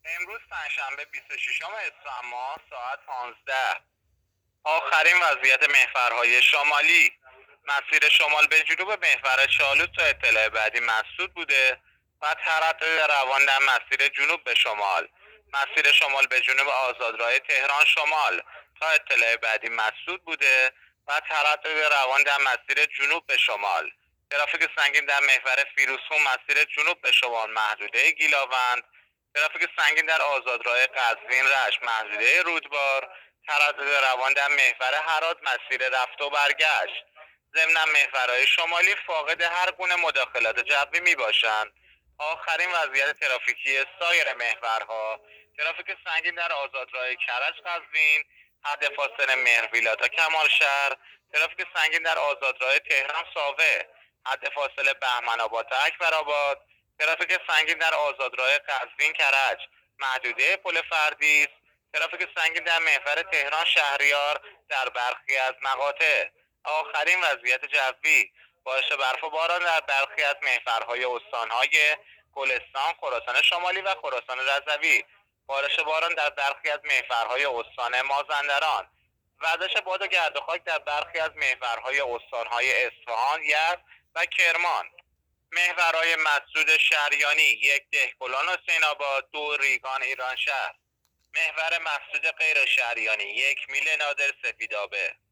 امروز پنجشنبه 26 اسفند ماه ساعت 15. آخرین وضعیت محورهای شمالی. مسیر شمال به جنوب محور چالوس تا اطلاع بعدی مسدود بوده و تردد روان در مسیر جنوب به شمال. مسیر شمال به جنوب آزادراه تهران شمال تا اطلاع بعدی مسدود بوده و تردد روان در مسیر جنوب به شمال. ترافیک سنگین در محور فیروزکوه مسیر جنوب به شمال محدوده گیلاوند. ترافیک سنگین در آزادراه قزوین رشت محدوده رودبار. تردد روان در محور هرات مسیر رفت و برگشت. ضمن محورهای شمالی فاقد هر گونه مداخلات جوی می باشند. آخرین وضعیت ترافیکی سایر محورها: ترافیک سنگین در آزادراه کرج قزوین حد فاصله مهرویلا تا کمال شهر. ترافیک سنگین در آزادراه تهران ساوه حد فاصله بهمن آباد تا اکبرآباد. ترافیک سنگین در آزادراه قزوین کرج محدوده پل فردیس. ترافیک سنگین در محور تهران شهریار در برخی از مقاطع. آخرین وضعیت جوی: بارش برف و باران در برخی از محورهای استانهای گلستان، خراسان شمالی و خراسان رضوی. بارش باران در برخی از محورهای استان مازندران. وزش باد و گرد و خاک در برخی از محورهای استانهای اصفهان، یزد و کرمان. محورهای مسدود شهریانی: 1 دهقلان حسین آباد، 2 ریگان ایران شهر. محور مسدود غیر شهریانی: 1 میل نادر سفیدآبه.